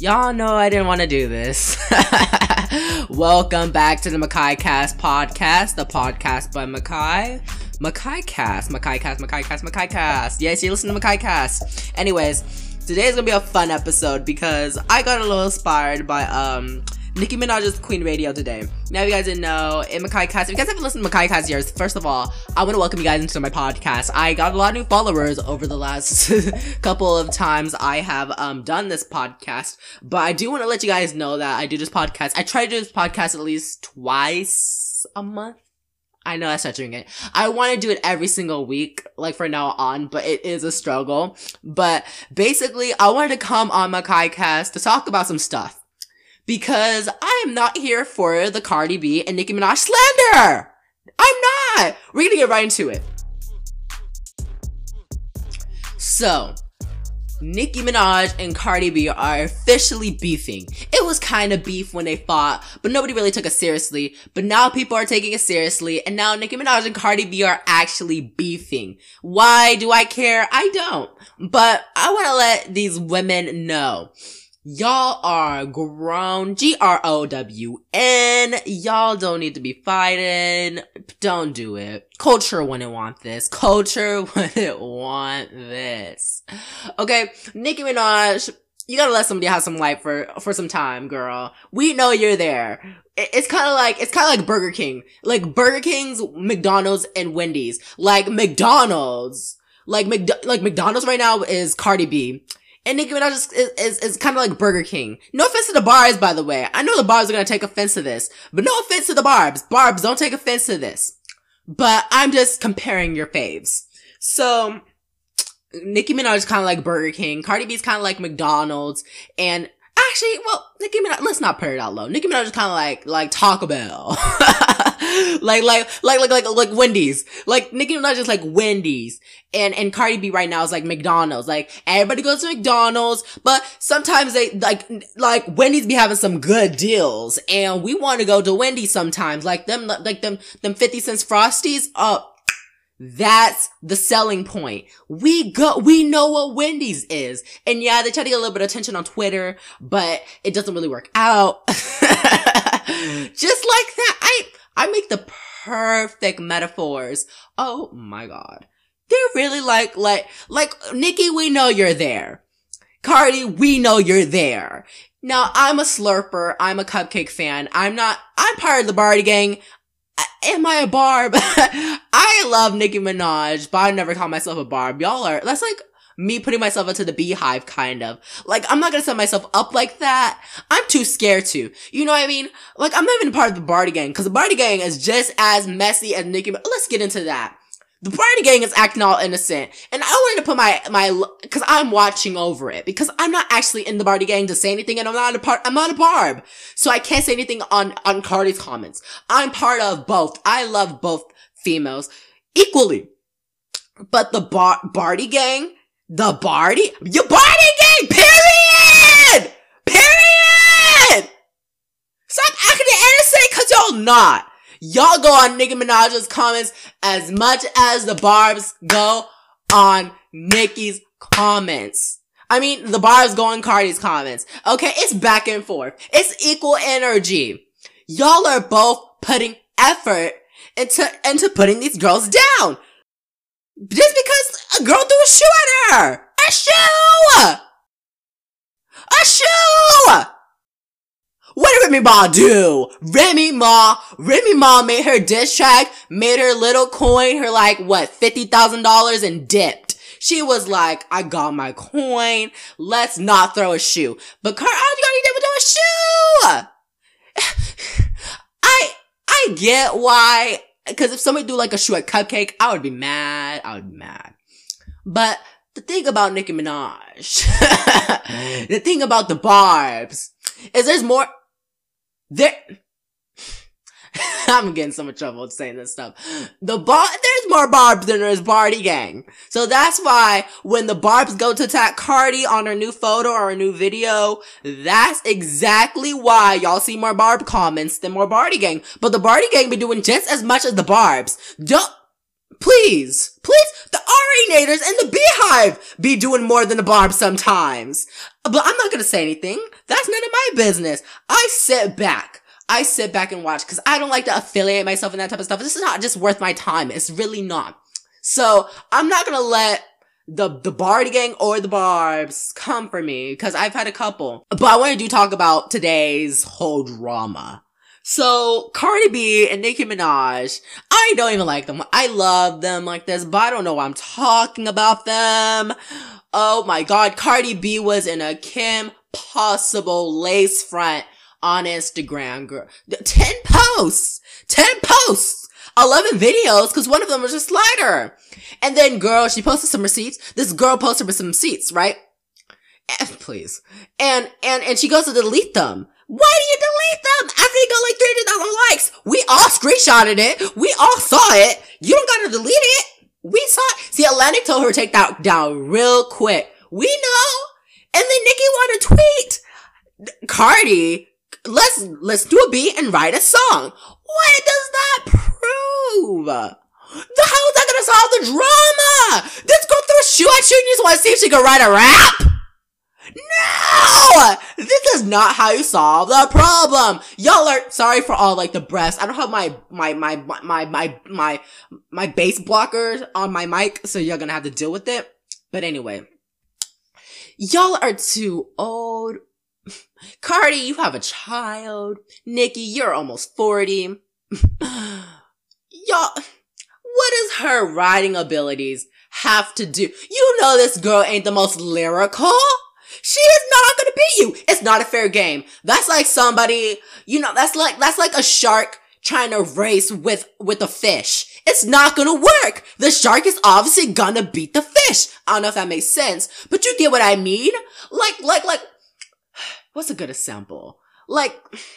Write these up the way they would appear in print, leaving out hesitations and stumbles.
Y'all know I didn't want to do this. Welcome back to the Makai Cast podcast, the podcast by Makai. Makai Cast. Yes, you listen to Makai Cast. Anyways, today's gonna be a fun episode because I got a little inspired by Nicki Minaj's Queen Radio today. Now, if you guys didn't know, in Makai Cast, if you guys haven't listened to Makai Cast years, first of all, I want to welcome you guys into my podcast. I got a lot of new followers over the last couple of times I have done this podcast, but I do want to let you guys know that I do this podcast. I try to do this podcast at least twice a month. I know that's not doing it. I want to do it every single week, like for now on, but it is a struggle. But basically, I wanted to come on Makai Cast to talk about some stuff. Because I am not here for the Cardi B and Nicki Minaj slander. I'm not. We're gonna get right into it. So, Nicki Minaj and Cardi B are officially beefing. It was kind of beef when they fought, but nobody really took it seriously. But now people are taking it seriously, and now Nicki Minaj and Cardi B are actually beefing. Why do I care? I don't. But I want to let these women know. Y'all are grown, GROWN, y'all don't need to be fighting, don't do it. Culture wouldn't want this, Okay, Nicki Minaj, you gotta let somebody have some life for some time, girl. We know you're there. It's kind of like Burger King. Like Burger King's, McDonald's, and Wendy's. Like McDonald's right now is Cardi B. And Nicki Minaj is kind of like Burger King. No offense to the Barbs, by the way. I know the Barbs are gonna take offense to this. But no offense to the Barbs. Barbs, don't take offense to this. But I'm just comparing your faves. So, Nicki Minaj is kind of like Burger King. Cardi B is kind of like McDonald's. And actually, well, Nicki Minaj, let's not put it out low. Nicki Minaj is kind of like Taco Bell. like Wendy's. Like, Nicki Minaj is like Wendy's. And Cardi B right now is like McDonald's. Like, everybody goes to McDonald's, but sometimes they, like Wendy's be having some good deals. And we want to go to Wendy's sometimes. Like them 50 cents Frosties. That's the selling point. We know what Wendy's is. And yeah, they try to get a little bit of attention on Twitter, but it doesn't really work out. Just like that. I make the perfect metaphors. Oh my God. They're really like Nicki, we know you're there. Cardi, we know you're there. Now, I'm a slurper. I'm a cupcake fan. I'm part of the Barty gang. Am I a Barb? I love Nicki Minaj, but I never call myself a Barb. That's like me putting myself into the beehive, kind of. Like, I'm not gonna set myself up like that. I'm too scared to. You know what I mean? Like, I'm not even part of the Barty gang, because the Barty gang is just as messy as Nicki Minaj. Let's get into that. The Barty gang is acting all innocent. And I wanted to put my, cause I'm watching over it. Because I'm not actually in the Barty gang to say anything, and I'm not a Barb. So I can't say anything on Cardi's comments. I'm part of both. I love both females equally. But the Barty gang, your Barty gang, period! Stop acting innocent, cause y'all not. Y'all go on Nicki Minaj's comments as much as the Barbs go on Nicki's comments. I mean, the Barbs go on Cardi's comments. Okay, it's back and forth. It's equal energy. Y'all are both putting effort into putting these girls down. Just because a girl threw a shoe at her. A shoe! What did Remy Ma do? Remy Ma made her diss track, made her little coin, her like, what, $50,000 and dipped. She was like, I got my coin, let's not throw a shoe. But Cardi, all you did was throw a shoe! I get why, cause if somebody do like a shoe at Cupcake, I would be mad. But the thing about Nicki Minaj, the thing about the Barbs, is there's more, I'm getting so much trouble saying this stuff. There's more Barbs than there's Barty gang. So that's why when the Barbs go to attack Cardi on her new photo or her new video, that's exactly why y'all see more Barb comments than more Barty gang. But the Barty gang be doing just as much as the Barbs. Please, the urinators in the beehive be doing more than the Barb sometimes. But I'm not gonna say anything. That's none of my business. I sit back and watch because I don't like to affiliate myself in that type of stuff. This is not just worth my time. It's really not. So I'm not gonna let the Bardi gang or the Barbs come for me because I've had a couple. But I want to talk about today's whole drama. So Cardi B and Nicki Minaj, I don't even like them. I love them like this, but I don't know why I'm talking about them. Oh my god, Cardi B was in a Kim Possible lace front on Instagram, girl. 10 posts! 11 videos, because one of them was a slider. And then, girl, she posted some receipts. This girl posted some receipts, right? Please. And she goes to delete them. Why do you delete them after you got like 300,000 likes? We all screenshotted it. We all saw it. You don't gotta delete it. We saw it. See, Atlantic told her to take that down real quick. We know. And then Nicki wanted to tweet. Cardi, let's do a beat and write a song. What does that prove? The hell is that gonna solve the drama? This girl threw a shoe at you and you just want to see if she can write a rap? No! This is not how you solve the problem. Y'all are sorry for all like the breasts. I don't have my bass blockers on my mic, so you're gonna have to deal with it. But anyway, y'all are too old. Cardi, you have a child. Nicki, you're almost 40. Y'all, what does her writing abilities have to do? You know this girl ain't the most lyrical. She is not gonna beat you. It's not a fair game. That's like somebody, that's like a shark trying to race with a fish. It's not gonna work. The shark is obviously gonna beat the fish. I don't know if that makes sense, but you get what I mean? Like, what's a good example? Like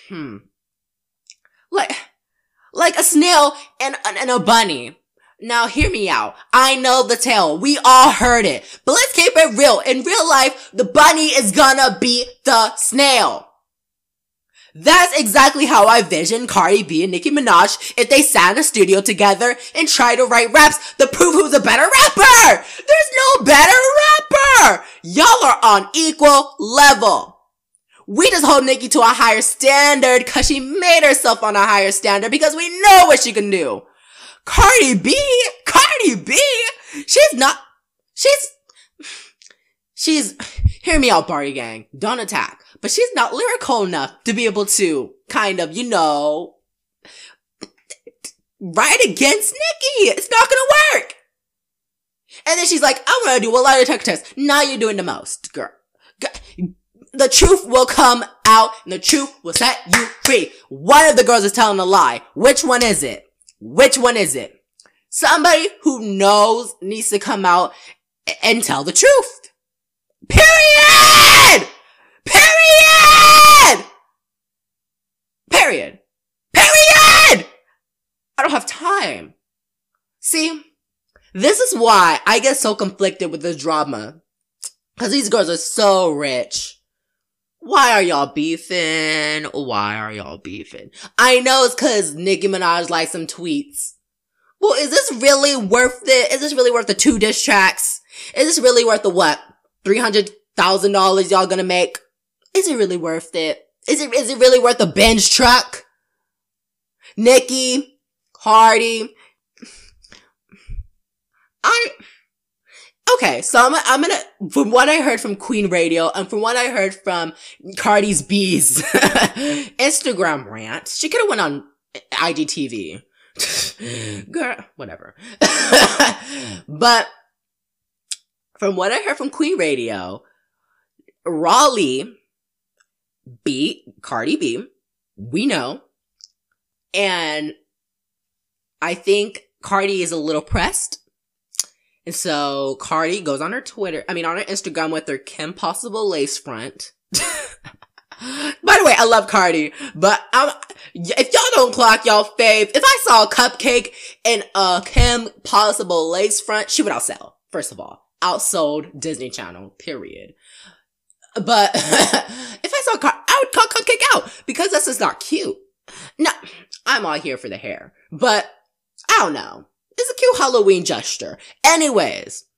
a snail and a bunny. Now hear me out. I know the tale. We all heard it. But let's keep it real. In real life, the bunny is gonna beat the snail. That's exactly how I vision Cardi B and Nicki Minaj if they sat in a studio together and tried to write raps to prove who's a better rapper. There's no better rapper. Y'all are on equal level. We just hold Nicki to a higher standard because she made herself on a higher standard because we know what she can do. Cardi B, she's, hear me out, Bardi gang, don't attack, but she's not lyrical enough to be able to kind of, write against Nicki. It's not gonna work. And then she's like, I'm gonna do a lie detector test. Now you're doing the most, girl. The truth will come out and the truth will set you free. One of the girls is telling a lie. Which one is it? Somebody who knows needs to come out and tell the truth. Period! I don't have time. See, this is why I get so conflicted with this drama. Cause these girls are so rich. Why are y'all beefing? I know it's cause Nicki Minaj likes some tweets. Well, is this really worth it? Is this really worth the 2 diss tracks? Is this really worth the what? $300,000 y'all gonna make? Is it really worth it? Is it really worth the Benz truck? Nicki, Cardi. Okay, so I'm gonna, from what I heard from Queen Radio and from what I heard from Cardi B's Instagram rant, she could have went on IGTV. Girl, whatever. But from what I heard from Queen Radio, Raleigh beat Cardi B. We know. And I think Cardi is a little pressed. And so Cardi goes on her on her Instagram with her Kim Possible lace front. By the way, I love Cardi, but if y'all don't clock y'all fave, if I saw a cupcake in a Kim Possible lace front, she would outsell. First of all, outsold Disney Channel, period. But if I saw I would call cupcake out because that's just not cute. No, I'm all here for the hair, but I don't know. It's a cute Halloween gesture. Anyways,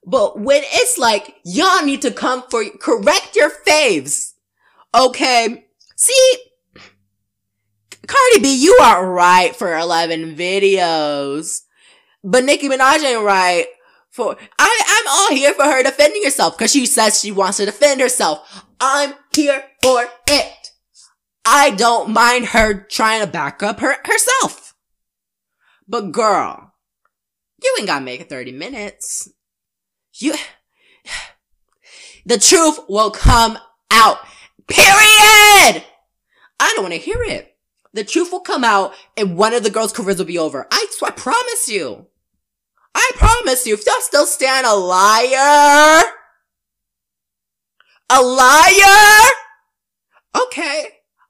But when it's like, y'all need to correct your faves. Okay. See, Cardi B, you are right for 11 videos. But Nicki Minaj ain't right for, I'm all here for her defending herself, cause she says she wants to defend herself. I'm here for it. I don't mind her trying to back up herself. But girl, you ain't gotta make it 30 minutes. The truth will come out. Period! I don't want to hear it. The truth will come out and one of the girls' careers will be over. I promise you. I promise you. If y'all still stand a liar. A liar? Okay.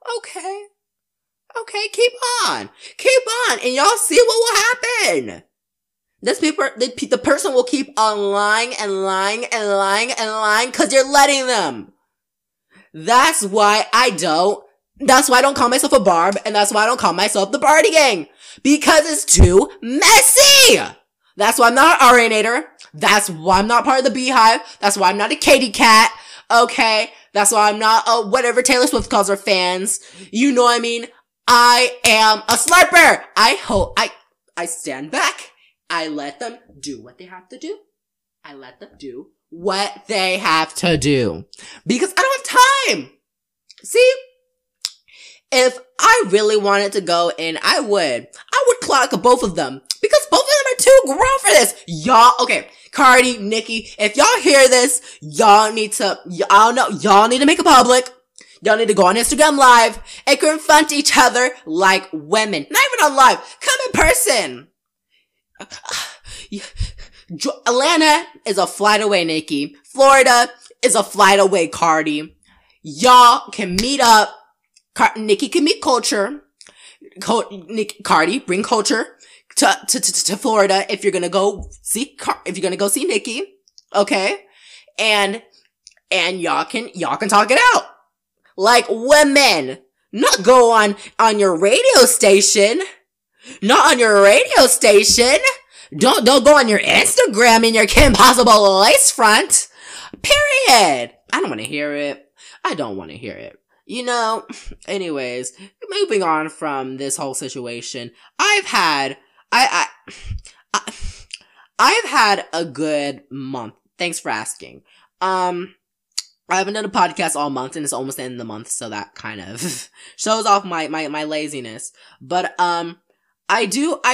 Okay, keep on. Keep on. And y'all see what will happen. The person will keep on lying and lying and lying and lying because you're letting them. That's why I don't call myself a Barb, and that's why I don't call myself the Bardi Gang. Because it's too messy! That's why I'm not an RNator. That's why I'm not part of the Beehive. That's why I'm not a Katy Cat. Okay? That's why I'm not a whatever Taylor Swift calls her fans. You know what I mean? I am a slurper! I stand back. I let them do what they have to do. I let them do what they have to do. Because I don't have time! See? If I really wanted to go in, I would clock both of them. Because both of them are too grown for this. Okay, Cardi, Nicki, if y'all hear this, y'all need to make it public. Y'all need to go on Instagram Live and confront each other like women. Not even on live. Come in person. Atlanta is a flight away, Nicki. Florida is a flight away, Cardi. Y'all can meet up. Nicki can meet Culture. Cardi, bring Culture to Florida if you're gonna go see Nicki. Okay? And y'all can talk it out. Like women. Not go on your radio station. Not on your radio station. Don't go on your Instagram in your Kim Possible lace front. Period. I don't want to hear it. I don't want to hear it. You know, anyways, moving on from this whole situation, I've had a good month. Thanks for asking. I haven't done a podcast all month and it's almost the end of the month, so that kind of shows off my laziness. But, I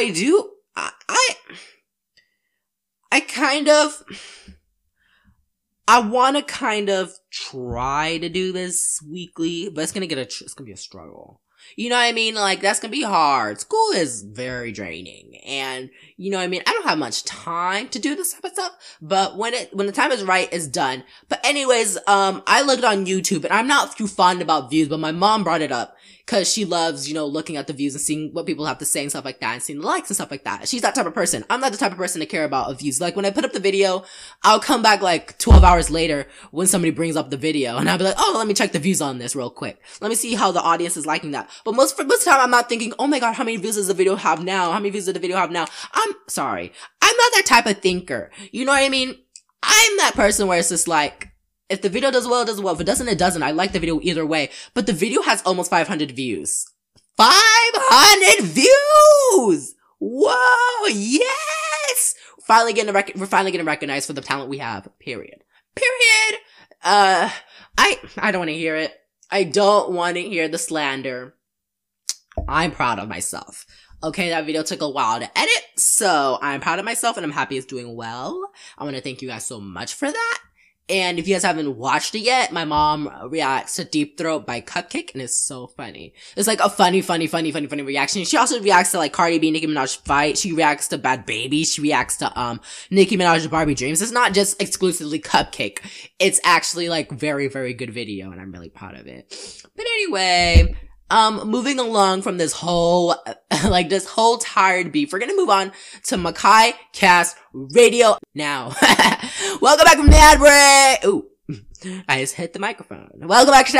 want to kind of try to do this weekly, but it's gonna be a struggle. You know what I mean? Like, that's gonna be hard. School is very draining. And, you know what I mean? I don't have much time to do this type of stuff, but when the time is right, it's done. But anyways, I looked on YouTube, and I'm not too fond about views, but my mom brought it up. Cause she loves, you know, looking at the views and seeing what people have to say and stuff like that, and seeing the likes and stuff like that. She's that type of person. I'm not the type of person to care about views. Like, when I put up the video, I'll come back like 12 hours later when somebody brings up the video, and I'll be like, oh, let me check the views on this real quick. Let me see how the audience is liking that. But most of the time, I'm not thinking, oh my god, how many views does the video have now? How many views does the video have now? I'm sorry. I'm not that type of thinker. You know what I mean? I'm that person where it's just like, if the video does well, it does well. If it doesn't, it doesn't. I like the video either way. But the video has almost 500 views. 500 views! Whoa! Yes! We're finally getting recognized for the talent we have. Period. I don't want to hear it. I don't want to hear the slander. I'm proud of myself. Okay, that video took a while to edit, so I'm proud of myself and I'm happy it's doing well. I want to thank you guys so much for that. And if you guys haven't watched it yet, my mom reacts to Deep Throat by Cupcake, and it's so funny. It's like a funny reaction. She also reacts to like Cardi B, Nicki Minaj fight. She reacts to Bad Baby. She reacts to Nicki Minaj Barbie Dreams. It's not just exclusively Cupcake. It's actually like very, very good video, and I'm really proud of it. But anyway, moving along from this whole tired beef, we're gonna move on to Makai Cast Radio now. Welcome back from the ad break. Ooh, I just hit the microphone. Welcome back to the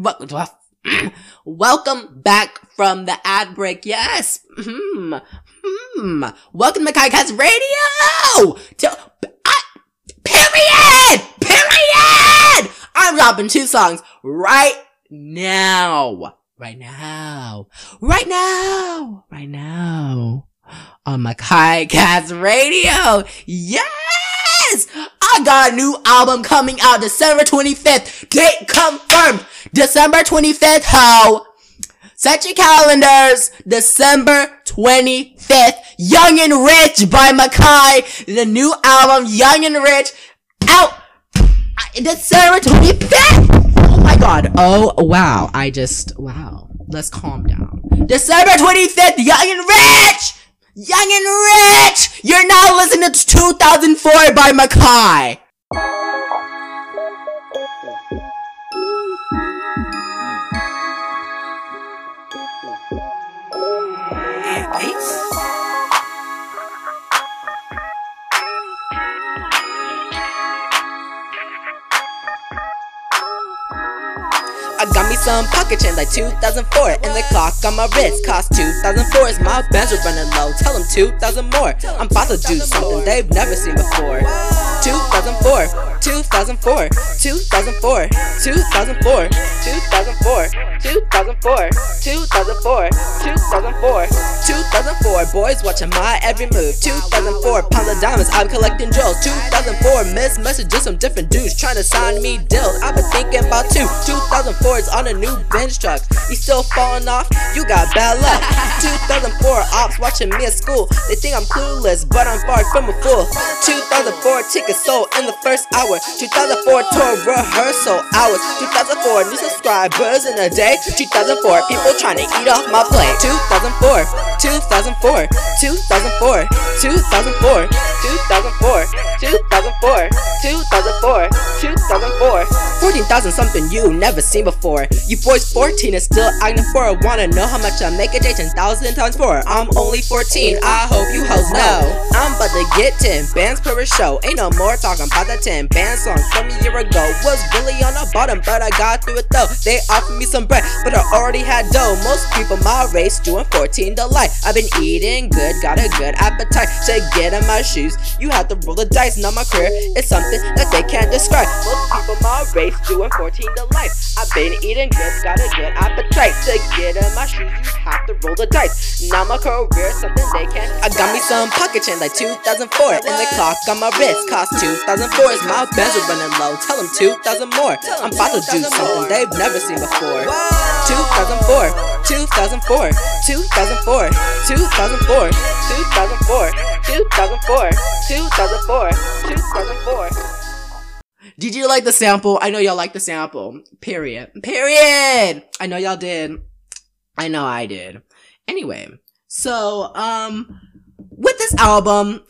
welcome back from the ad break. Yes. Welcome to Makai Cast Radio. I'm dropping 2 songs right now. Right now. Right now. Right now. On Makai Cats Radio. Yes! I got a new album coming out December 25th. Date confirmed. December 25th, ho. Set your calendars. December 25th. Young and Rich by Makai. The new album, Young and Rich, out December 25th. Oh my god. Oh, wow. Wow. Let's calm down. December 25th, Young and Rich! Young and Rich! You're now listening to 2004 by Makai. I got me some pocket change like 2004, and the clock on my wrist cost 2004. As my bands are running low, tell them 2,000 more. I'm about to do something they've never seen before. 2004, 2004, 2004, 2004, 2004, 2004, 2004, 2004, 2004. Boys watching my every move. 2004, pounds of diamonds, I'm collecting drills. 2004, missed messages from different dudes trying to sign me deals. I've been thinking about 2004 is on a new bench truck. You still falling off? You got bad luck. 2004 ops watching me at school. They think I'm clueless, but I'm far from a fool. 2004 tickets sold in the first hour. 2004 tour rehearsal hours. 2004 new subscribers in a day. 2004 people trying to eat off my plate. 2004, 2004, 2004, 2004, 2004, 2004, 2004, 2004. 14,000 something you never seen before. You boys 14 and still acting for it. Wanna know how much I make a day? 10,000 times 4. I'm only 14. I hope you hoes know. I'm about to get 10 bands per show. Ain't no more talking about the 10 band song from a year ago. Was really on the bottom, but I got through it though. They offered me some bread, but I already had dough. Most people my race doing 14 delight. I've been eating good, got a good appetite. To get in my shoes, you have to roll the dice. Now my career is something that they can't describe. Most people my race doing 14 delight. I've been eating good, got a good appetite. To get in my shoes, you have to roll the dice. Now my career is something they can't describe. I got me some pocket change like 2004, and the clock on my wrist cost 2004. As my bands are running low, tell them 2,000 more. I'm about to do something they've never seen before. 2004, 2004, 2004, 2004, 2004, 2004, 2004, 2004. Did you like the sample? I know y'all like the sample. Period. Period! I know y'all did. I know I did. Anyway, so, with this album,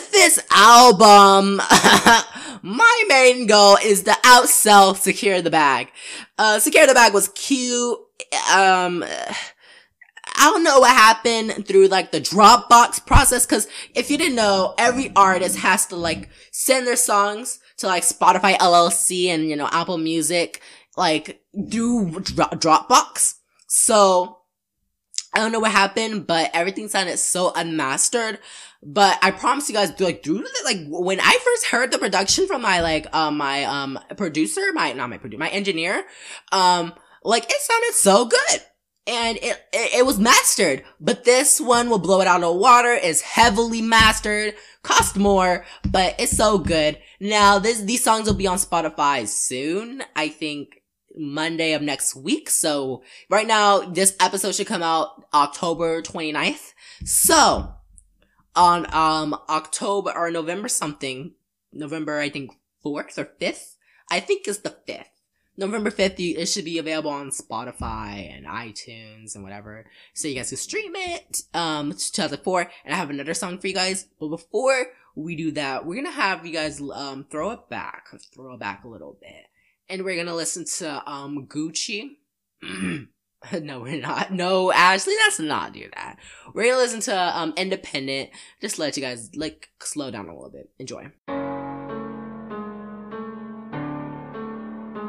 my main goal is to outsell Secure the Bag. Secure the Bag was cute. I don't know what happened through like the Dropbox process, cause if you didn't know, every artist has to like send their songs to like Spotify LLC and, you know, Apple Music, like through Dropbox. So I don't know what happened, but everything sounded so unmastered. But I promise you guys, like, dude, like, when I first heard the production from my, like, my producer, my engineer, like, it sounded so good. And it was mastered. But this one will blow it out of the water. It's heavily mastered. Cost more, but it's so good. Now, these songs will be on Spotify soon. I think Monday of next week. So, right now, this episode should come out October 29th. So, on, October or November something, November, I think, 4th or 5th? I think it's the 5th. November 5th, it should be available on Spotify and iTunes and whatever. So you guys can stream it. It's 2004. And I have another song for you guys. But before we do that, we're gonna have you guys, throw it back a little bit. And we're gonna listen to, Gucci. No, we're not. No, Ashley, let's not do that. We're gonna listen to, Independent. Just let you guys, like, slow down a little bit. Enjoy.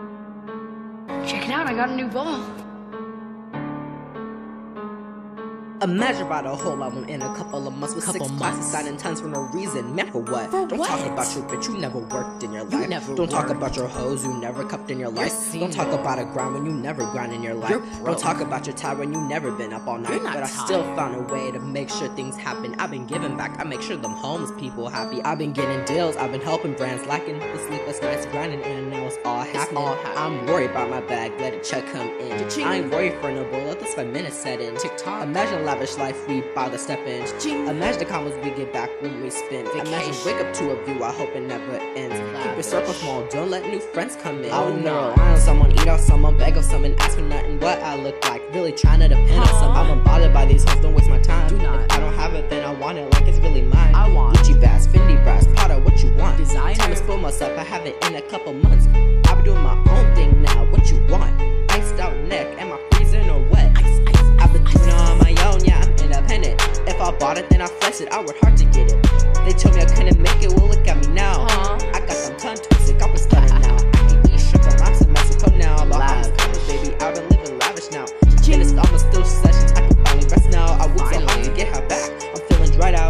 Check it out, I got a new ball. Imagine write a whole album in a couple of months with 6 classes signing tons for no reason. Man, for what? Don't talk about your bitch, you never worked in your life. Don't talk about your hoes you never cupped in your life. Don't talk about a grind when you never grind in your life. Don't talk about your tired when you never been up all night. But I still found a way to make sure things happen. I've been giving back, I make sure them homeless people happy. I've been getting deals, I've been helping brands lacking the sleepless nights grinding, and now it's all happening. I'm worried about my bag, let a check come in. I ain't worried for no bull, let this 5 minutes set in. TikTok. Imagine lavish life we bout to step in. Imagine the comments we get back when we spend. Imagine wake up to a view, I hope it never ends. Keep your circle small, don't let new friends come in. I would never rely on someone, eat off someone, beg of someone, ask for nothing what I look like. Really trying to depend on some. I'm unbothered by these hoes, don't waste my time. If I don't have it, then I want it like it's really mine. I want Gucci bags, Fendi brass, Prada, what you want? Designer. Time to spoil myself, I have it in a couple months. I've been doing my own thing now, what you want? Iced out neck, am I freezing or what? I've been doing it on my own, yeah, I'm independent. If I bought it, then I flex it, I worked hard to get it. They told me I couldn't make it, well look at me now. I got them tongue twisted, got me stuttering now. I can eat shrimp and lobster in Mexico now. But I'm just coming, baby, I've been living lavish now. And it's almost still sessions, I can finally rest now. I worked so hard to get her back, I'm feeling dried out.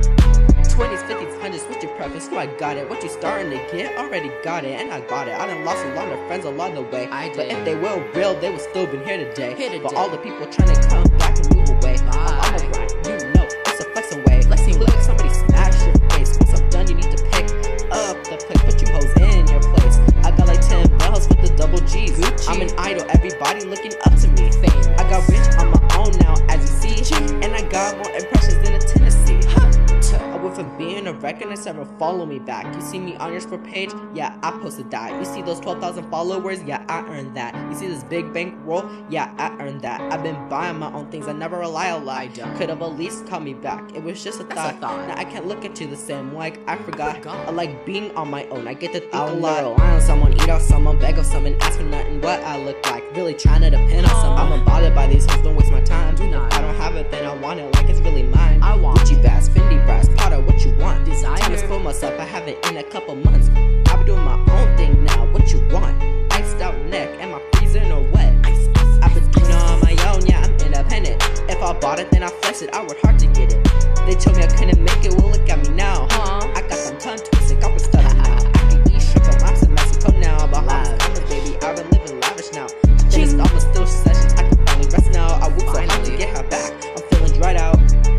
20s, 50s, 100s, what's your preference? No, I got it. What you starting to get? Already got it, and I bought it. I done lost a lot of friends along the way. But if they were real, they would still been here today. But all the people trying to come back and move away. I'm a grind, you know, it's a flexing way. Look at somebody smash your face. Once I'm done, you need to pick up the place. Put you hoes in your place. I got like 10 bells with the double G's. I'm an idol, everybody looking up to me. I got rich on my own now, as you see. And I got more impressions than a Tennessee. I went from being a record and several follow me back. You see me on your sport page? Yeah, I posted that. You see those 12,000 followers? Yeah, I earned that. You see this big bank roll? Yeah, I earned that. I've been buying my own things, I never rely a lie. Could have at least called me back. It was just a thought. Now I can't look at you the same, like I forgot. I like being on my own, I get to think a lot. Rely on someone, eat off someone, beg of someone, ask for nothing what I look like. Really trying to depend on someone. I'm unbothered by these hoes, don't waste my time. If I don't have it, then I want it like it's really mine. I want Gucci bags, Fendi brass, Prada, what you want? Designer. Time to spoil myself, I have it in a couple months. I've been doing my own thing now, what you want? Iced out neck, am I freezing or what? I've been doing it on my own, yeah, I'm independent. If I bought it, then I flex it, I worked hard to get it. They told me I couldn't make it, well look at me now. I got them tongue twisted, got me stuttering now. I can eat shrimp and lobster in Mexico now. But I'm coming, baby, I've been living lavish now. It's almost still sessions, I can finally rest now. I worked so hard to get her back, I'm feeling dried out.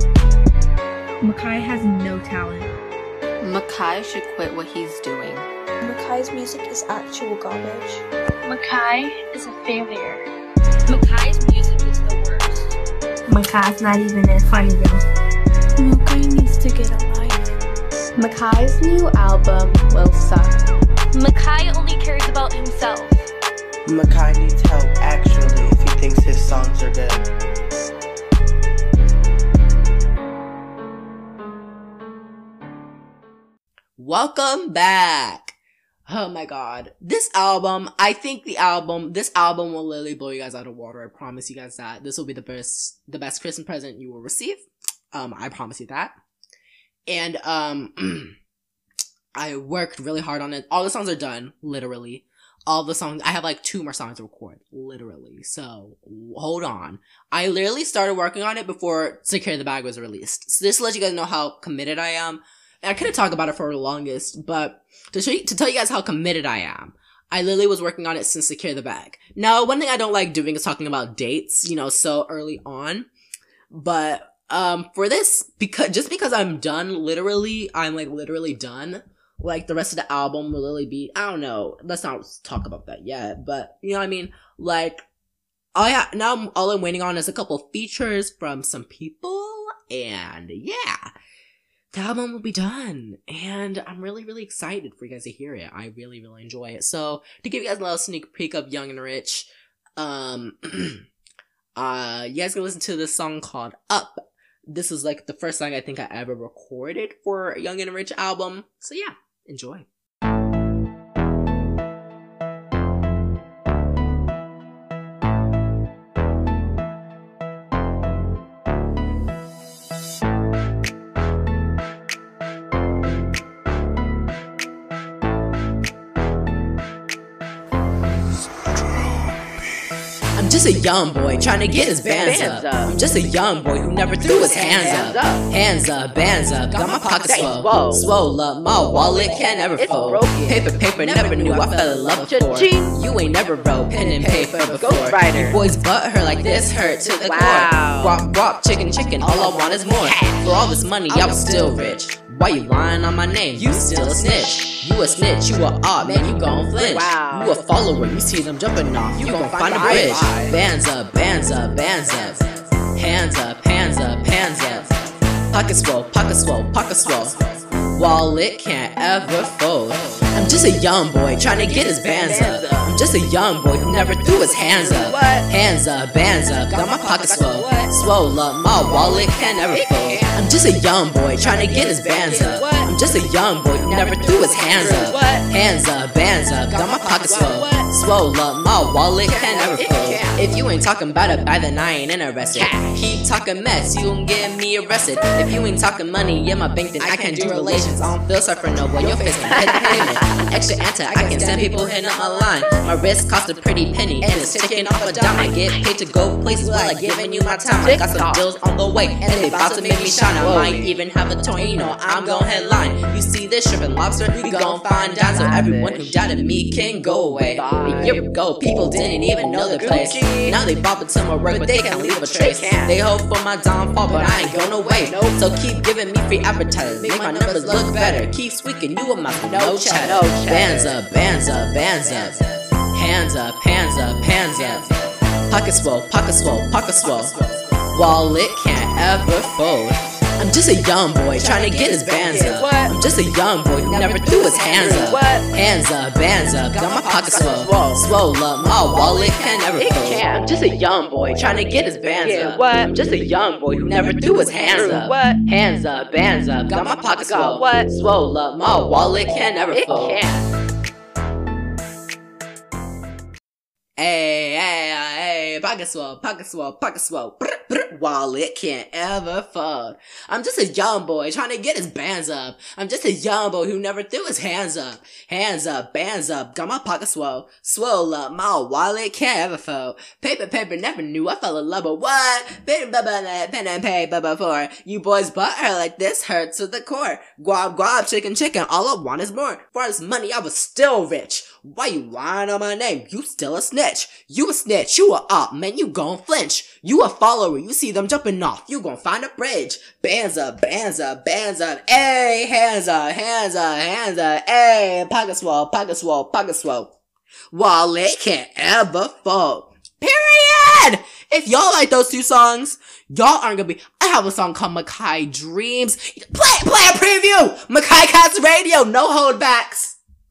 Makai has no talent. Makai should quit what he's doing. Makai's music is actual garbage. Makai is a failure. Makai's music is the worst. Makai's not even as funny though. Makai needs to get a life. Makai's new album will suck. Makai only cares about himself. Makai needs help actually if he thinks his songs are good. Welcome back. Oh my god. This album will literally blow you guys out of water. I promise you guys that. This will be the best Christmas present you will receive. I promise you that. And, I worked really hard on it. All the songs are done, literally. All the songs, I have like 2 more songs to record, literally. So, hold on. I literally started working on it before Secure the Bag was released. So this lets you guys know how committed I am. And I couldn't talk about it for the longest, but to tell you guys how committed I am, I literally was working on it since Secure the Bag. Now, one thing I don't like doing is talking about dates, so early on. But, for this, because I'm done, literally, I'm like literally done. Like, the rest of the album will literally be, I don't know, let's not talk about that yet, but, you know what I mean? Like, now all I'm waiting on is a couple features from some people, and yeah, the album will be done, and I'm really, really excited for you guys to hear it. I really, really enjoy it. So, to give you guys a little sneak peek of Young and Rich, you guys can listen to this song called Up. This is like the first song I think I ever recorded for Young and Rich album, so yeah. Enjoy. just a young boy trying to get his bands up. I'm just a young boy who never threw his hands up. Hands up, bands up, got my pockets swole. Swole up, my wallet can't ever fold. Paper, never knew I fell in love before. You ain't never wrote pen and paper before. You boys butt her like this hurt to the core. Guap, chicken, all I want is more. For all this money, I was still rich. Why you lying on my name? You still a snitch. You a snitch, you a op, man, you gon' flinch. You a follower, you see them jumping off, you gon' find a bridge. Bands up, bands up, bands up. Hands up, hands up, hands up. Pocket swole, pocket swole, pocket swole. Wallet can't ever fold. I'm just a young boy trying to get his bands up. I'm just a young boy who never threw his hands up. Hands up, bands up, got my pockets swole. Swole up, my wallet can't ever fold. I'm just a young boy trying to get his bands up. I'm just a young boy who never threw his hands up. Hands up, bands up, got my pockets swole. Swole up, my wallet can't ever fold. If you ain't talking about it, by then I ain't interested. Keep talking mess, you gon' get me arrested. If you ain't talking money in my bank, then I can't do relations. I don't feel sorry for no boy, your face can hit the payment. Extra anti, I can send people hitting up my line. My wrist cost a pretty penny, and it's ticking off a dime. I get paid to go places while I giving you my time. I got some deals on the way, and they about to make me shine. I might even have a toy, you know I'm gon' headline. You see this shrimp and lobster, we gon' find out. So everyone who doubted me can go away. A year ago, people didn't even know the place. Now they bop into my work, but they can't leave a trace. They hope for my downfall, but I ain't going away. So keep giving me free advertising, make my numbers look better. Keep squeaking, you a mouth, no chatter. Bands up, bands up, bands up. Hands up, hands up, hands up. Pocket swole, pocket swole, pocket swole. Wallet can't ever fold. I'm just a young boy trying to get his bands up. I'm just a young boy who never threw his hands up. Hands up, bands up, got my pockets swole. Swole up, my wallet can't ever fold. I'm just a young boy trying to get his bands up. I'm just a young boy who never threw his hands up. Hands up, bands up, got my pockets swole. Swole up, my wallet can't ever fold. Hey, pocket swole, pocket swole, pocket swole. Wallet can't ever fold. I'm just a young boy trying to get his bands up. I'm just a young boy who never threw his hands up. Hands up, bands up, got my pocket swole. Swole up, my wallet can't ever fold. Paper, never knew I fell in love, but what? Pen and paper before. You boys butt her like this hurts to the core. Guap, chicken, all I want is more. For this money, I was still rich. Why you lying on my name? You still a snitch. You a snitch, you a op, man, you gon' flinch. You a follower, you see them jumping off, you gon' find a bridge. Bands up, bands up, bands up, ayy, hands up, hands up, hands up, ayy, pocket swole, pocket swole, pocket swole. Wallet can't ever fold. Period! If y'all like those two songs, y'all aren't gonna be. I have a song called Makai Dreams. Play a preview! Makai Cats Radio, no holdbacks.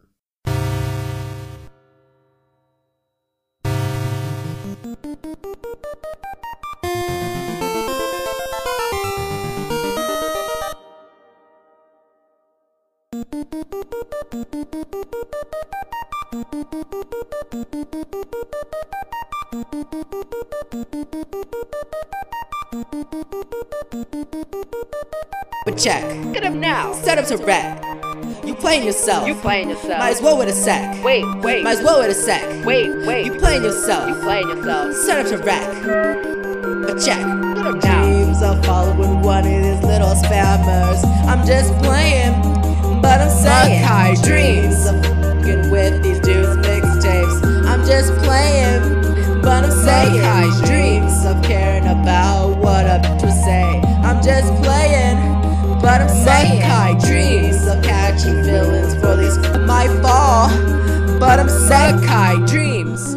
But check. Get up now. Set up to rap. You playing yourself. You playing yourself. Might as well with a sec. Wait. Might as well with a sec. Wait. You playing yourself. You playing yourself. Set up to rap. But check. Get up now. Dreams of following one of these little spammers. I'm just playing, but I'm saying Makai Dreams of f***ing with these dudes mixtapes. I'm just playing, but I'm saying Makai Dreams of caring about what a bitch would say. I'm just playing, but I'm saying Makai Dreams of catching feelings for these my fall. But I'm saying Makai Dreams.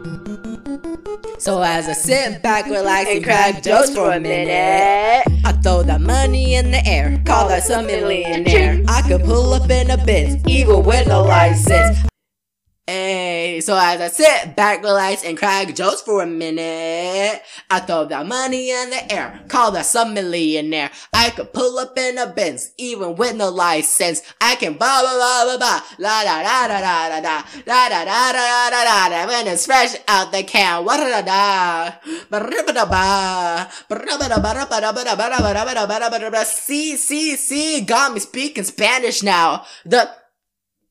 So as I sit back, relax, and crack jokes for a minute, I throw that money in the air, call that some millionaire. I could pull up in a Benz, even with no license. Hey, so as I sit back, relax, and crack jokes for a minute, I throw that money in the air, call that some millionaire. I could pull up in a Benz, even with no license. I can ba ba ba ba ba, la da da da da da da, la da da da da da da. When it's fresh out the can, wa da da da, ba ba da ba, ba ba ba. See, got me speaking Spanish now.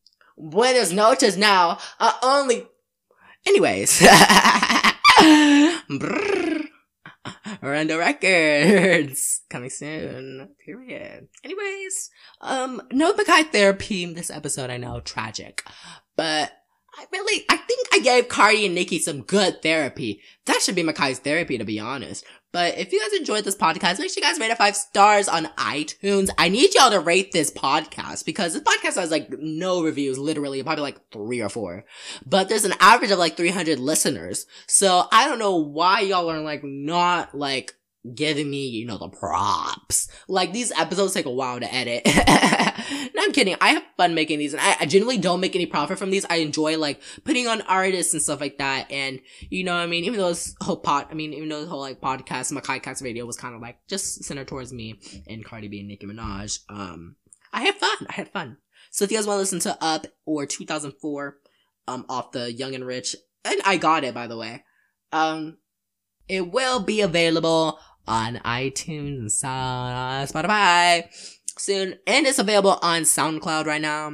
Buenas noches now. Anyways. Brrr. Run the records. Coming soon. Period. Anyways, no Makai therapy in this episode. I know, tragic. But I think I gave Cardi and Nicki some good therapy. That should be Makai's therapy, to be honest. But if you guys enjoyed this podcast, make sure you guys rate it 5 stars on iTunes. I need y'all to rate this podcast because this podcast has like no reviews, literally, probably like 3 or 4. But there's an average of like 300 listeners. So I don't know why y'all are like not like giving me, you know, the props. Like, these episodes take a while to edit. No, I'm kidding. I have fun making these, and I genuinely don't make any profit from these. I enjoy, like, putting on artists and stuff like that, and, you know what I mean? Even though this whole like, podcast, Makai Cast radio was kind of, like, just centered towards me and Cardi B and Nicki Minaj, I had fun. So if you guys want to listen to Up or 2004, off the Young and Rich, and I Got It, by the way, it will be available on iTunes and Spotify soon, and it's available on SoundCloud right now.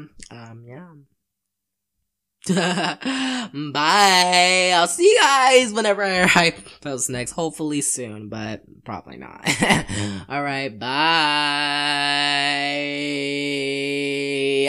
Yeah. Bye. I'll see you guys whenever I post next. Hopefully soon, but probably not. Alright, bye.